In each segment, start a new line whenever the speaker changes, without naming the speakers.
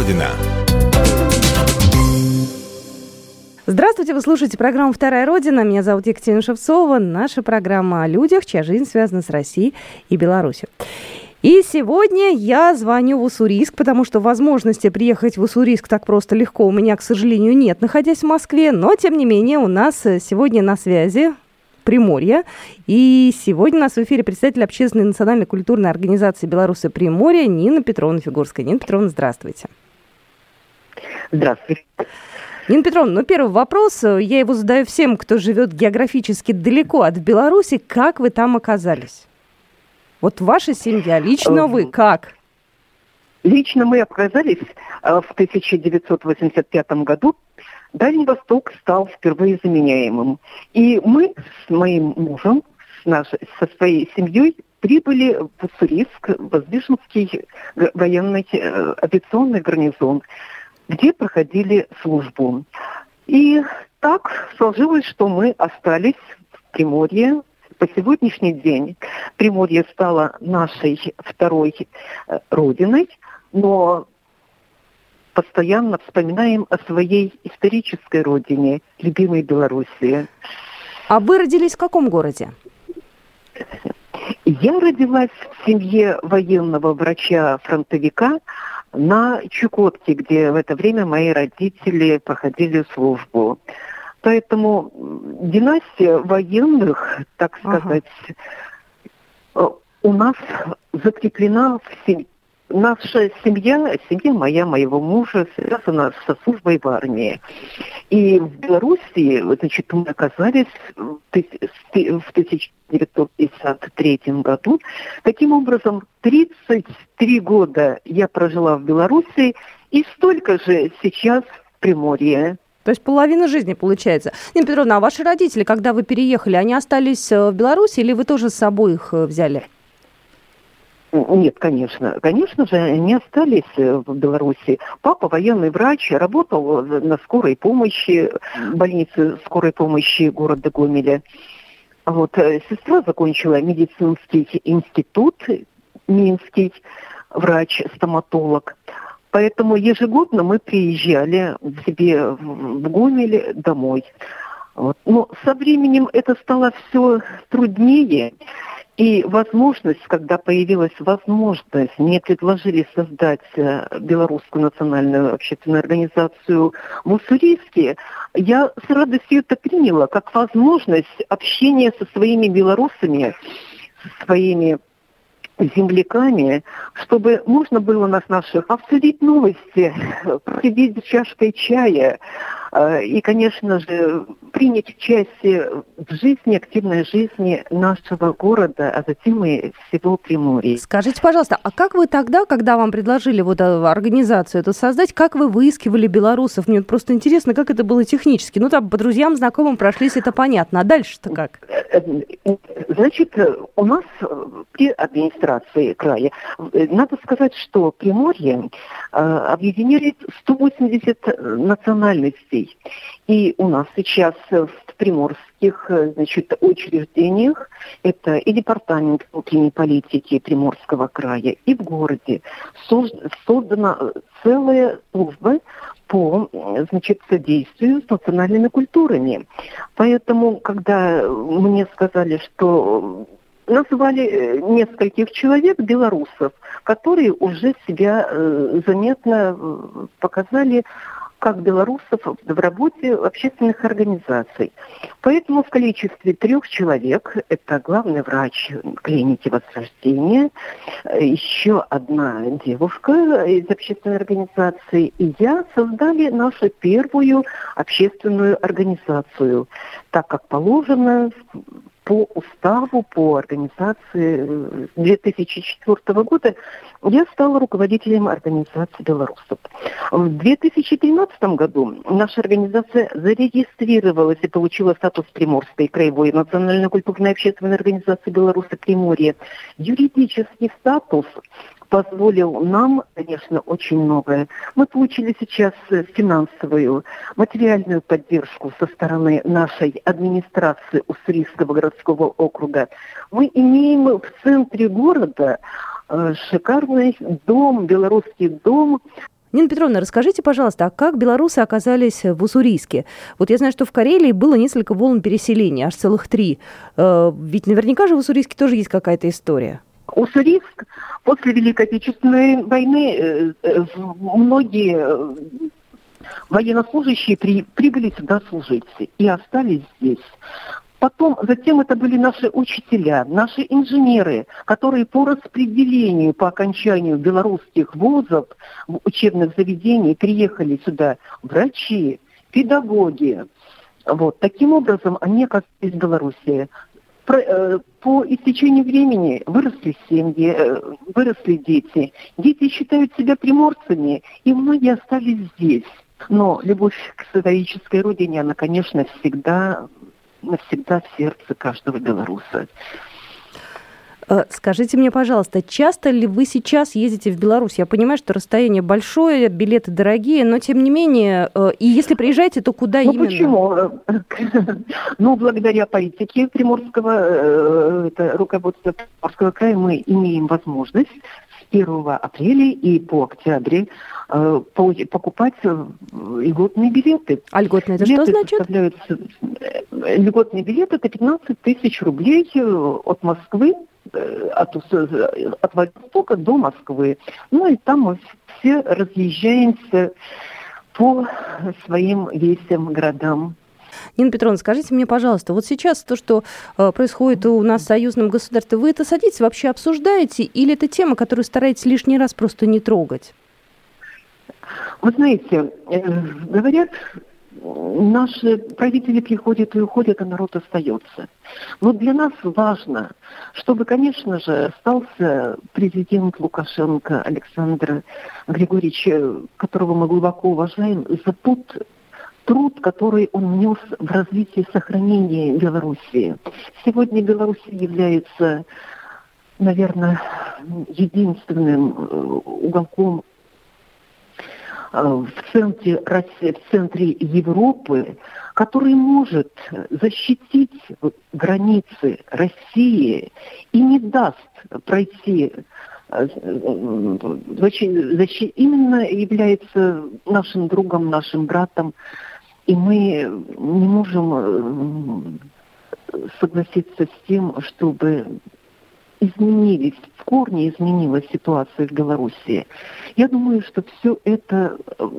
Родина».
Здравствуйте, вы слушаете программу «Вторая Родина». Меня зовут Екатерина Шевцова. Наша программа о людях, чья жизнь связана с Россией и Беларусью. И сегодня я звоню в Уссурийск, потому что возможности приехать в Уссурийск так просто легко у меня, к сожалению, нет, находясь в Москве. Но, тем не менее, у нас сегодня на связи Приморье. И сегодня у нас в эфире представитель Общественной национальной культурной организации «Беларусы Приморья» Нина Петровна Фигурская. Нина Петровна, здравствуйте.
Здравствуйте.
Нина Петровна, первый вопрос. Я его задаю всем, кто живет географически далеко от Беларуси. Как вы там оказались? Вот ваша семья, лично вы, как?
Лично мы оказались в 1985 году. Дальний Восток стал впервые заменяемым. И мы с моим мужем, со своей семьей прибыли в Уссурийск, в Воздвиженский военный авиационный гарнизон, где проходили службу. И так сложилось, что мы остались в Приморье. По сегодняшний день Приморье стало нашей второй родиной, но постоянно вспоминаем о своей исторической родине, любимой Белоруссии.
А вы родились в каком городе?
Я родилась в семье военного врача-фронтовика на Чукотке, где в это время мои родители проходили службу. Поэтому династия военных, так сказать, у нас закреплена в семье. Наша семья моя, моего мужа, связана со службой в армии. И в Белоруссии, значит, мы оказались в 1953 году. Таким образом, 33 года я прожила в Белоруссии и столько же сейчас в Приморье.
То есть половина жизни получается. Нина Петровна, а ваши родители, когда вы переехали, они остались в Беларуси или вы тоже с собой их взяли?
Нет, конечно. Конечно же, они остались в Беларуси. Папа военный врач, работал на скорой помощи, больнице скорой помощи города Гомеля. Вот, сестра закончила медицинский институт, Минский, врач-стоматолог. Поэтому ежегодно мы приезжали к себе в Гомель домой. Вот. Но со временем это стало все труднее. И возможность, когда появилась возможность, мне предложили создать Белорусскую национальную общественную организацию в Уссурийске, я с радостью это приняла, как возможность общения со своими белорусами, со своими земляками, чтобы можно было нас наших обсудить новости, посидеть с чашкой чая и, конечно же, принять участие в жизни, активной жизни нашего города, а затем и всего Приморья.
Скажите, пожалуйста, а как вы тогда, когда вам предложили вот организацию эту создать, как вы выискивали белорусов? Мне просто интересно, как это было технически. Ну, там, по друзьям, знакомым прошлись, это понятно. А дальше-то как?
Значит, у нас при администрации края, надо сказать, что Приморье объединяет 180 национальностей. И у нас сейчас в приморских, значит, учреждениях, это и департамент внутренней политики Приморского края, и в городе создана целая служба по, значит, содействию с национальными культурами. Поэтому, когда мне сказали, что назвали нескольких человек, белорусов, которые уже себя заметно показали как белорусов в работе общественных организаций. Поэтому в количестве 3 человек, это главный врач клиники Возрождения, еще одна девушка из общественной организации и я создали нашу первую общественную организацию, так как положено по уставу, по организации 2004 года я стала руководителем организации белорусов. В 2013 году наша организация зарегистрировалась и получила статус Приморской краевой национальной культурной общественной организации «Беларусы Приморья». Юридический статус позволил нам, конечно, очень многое. Мы получили сейчас финансовую, материальную поддержку со стороны нашей администрации Уссурийского городского округа. Мы имеем в центре города шикарный дом, белорусский дом,
Нина Петровна, расскажите, пожалуйста, а как белорусы оказались в Уссурийске? Вот я знаю, что в Карелии было несколько волн переселения, аж целых 3. Ведь наверняка же в Уссурийске тоже есть какая-то история.
Уссурийск после Великой Отечественной войны многие военнослужащие прибыли сюда служить и остались здесь. Затем это были наши учителя, наши инженеры, которые по распределению, по окончанию белорусских вузов, учебных заведений приехали сюда врачи, педагоги. Вот. Таким образом, они оказались в Беларуси. По истечению времени выросли семьи, выросли дети. Дети считают себя приморцами, и многие остались здесь. Но любовь к исторической родине, она, конечно, навсегда в сердце каждого белоруса.
Скажите мне, пожалуйста, часто ли вы сейчас ездите в Беларусь? Я понимаю, что расстояние большое, билеты дорогие, но тем не менее, и если приезжаете, то куда именно?
Почему? Благодаря политике Приморского, руководства Приморского края, мы имеем возможность с 1 апреля и по октябрь покупать льготные билеты.
А льготные это что значит?
Льготный билет это 15 тысяч рублей от Москвы, от Владивостока до Москвы. И там мы все разъезжаемся по своим весям, городам.
Нина Петровна, скажите мне, пожалуйста, вот сейчас то, что происходит у нас в союзном государстве, вы это садитесь, вообще обсуждаете, или это тема, которую стараетесь лишний раз просто не трогать?
Вы знаете, говорят, наши правители приходят и уходят, а народ остается. Но для нас важно, чтобы, конечно же, остался президент Лукашенко Александр Григорьевич, которого мы глубоко уважаем, за тот труд, который он внес в развитие и сохранение Белоруссии. Сегодня Беларусь является, наверное, единственным уголком в центре России, в центре Европы, который может защитить границы России и не даст пройти. Именно является нашим другом, нашим братом, и мы не можем согласиться с тем, чтобы в корне изменилась ситуация в Беларуси. Я думаю, что все это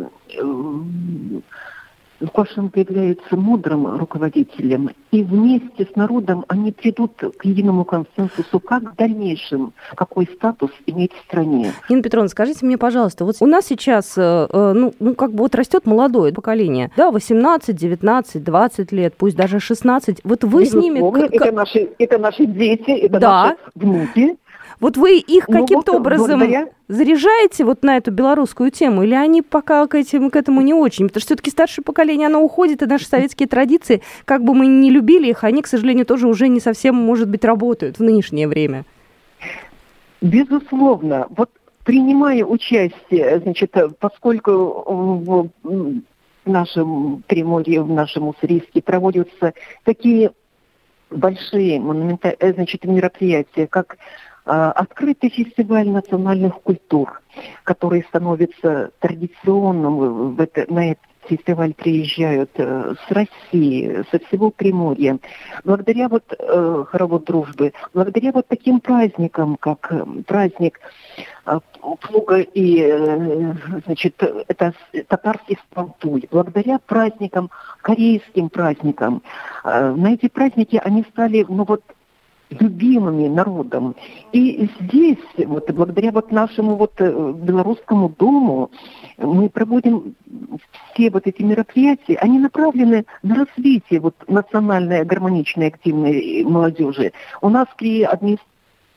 Лукашенко является мудрым руководителем, и вместе с народом они придут к единому консенсусу, как в дальнейшем, какой статус иметь в стране.
Нина Петровна, скажите мне, пожалуйста, вот у нас сейчас, растет молодое поколение, 18, 19, 20 лет, пусть даже 16, вот вы с ними...
Это наши дети, это наши внуки.
Вот вы их каким-то образом заряжаете вот на эту белорусскую тему, или они пока к этому не очень? Потому что все-таки старшее поколение, оно уходит, и наши советские традиции, как бы мы ни любили их, они, к сожалению, тоже уже не совсем, может быть, работают в нынешнее время.
Безусловно. Вот принимая участие, поскольку в нашем Приморье, в нашем Уссурийске проводятся такие большие мероприятия, как открытый фестиваль национальных культур, который становится традиционным. На этот фестиваль приезжают с России, со всего Приморья. Благодаря хоровод дружбы, благодаря таким праздникам, как праздник плуга и это татарский Спалтуй, благодаря праздникам, корейским праздникам, на эти праздники они стали любимыми народом. И здесь, благодаря нашему белорусскому дому, мы проводим все эти мероприятия, они направлены на развитие национальной, гармоничной, активной молодежи. У нас при администрации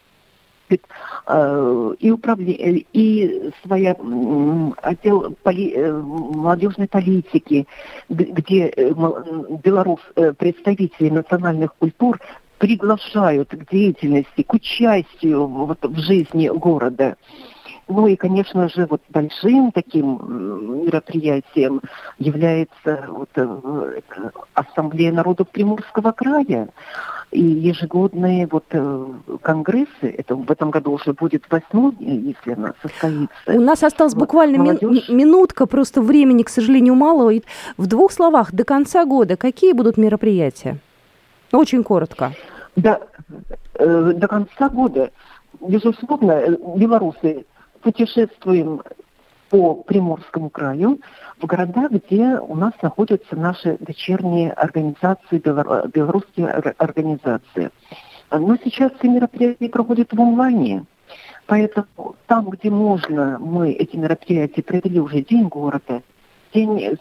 и управление, и своя отдел молодежной политики, где представители национальных культур приглашают к деятельности, к участию в жизни города. Ну и, конечно же, вот большим таким мероприятием является Ассамблея народов Приморского края. И ежегодные конгрессы, это в этом году уже будет 8-й, если она состоится.
У нас осталась буквально минутка, просто времени, к сожалению, мало. И в 2 словах, до конца года какие будут мероприятия? Очень коротко.
До конца года, безусловно, белорусы путешествуем по Приморскому краю в города, где у нас находятся наши дочерние организации, белорусские организации. Но сейчас все мероприятия проходят в онлайне. Поэтому там, где можно, мы эти мероприятия провели уже День города. К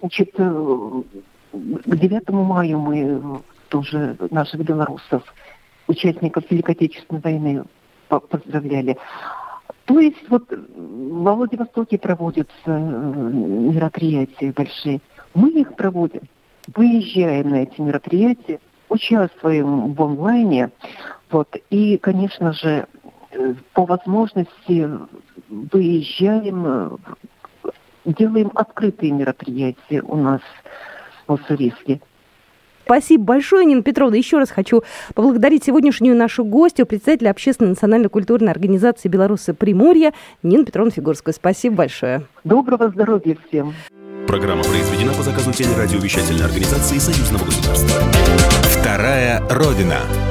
9 мая мы тоже наших белорусов, участников Великой Отечественной войны, поздравляли. То есть во Владивостоке проводятся мероприятия большие. Мы их проводим, выезжаем на эти мероприятия, участвуем в онлайне. И, конечно же, по возможности выезжаем, делаем открытые мероприятия у нас в Уссурийске.
Спасибо большое, Нина Петровна. Еще раз хочу поблагодарить сегодняшнюю нашу гостью, председателя Общественной национально-культурной организации «Белорусы Приморья» Нину Петровну Фигурскую. Спасибо большое.
Доброго здоровья всем.
Программа произведена по заказу телерадиовещательной организации Союзного государства. Вторая Родина.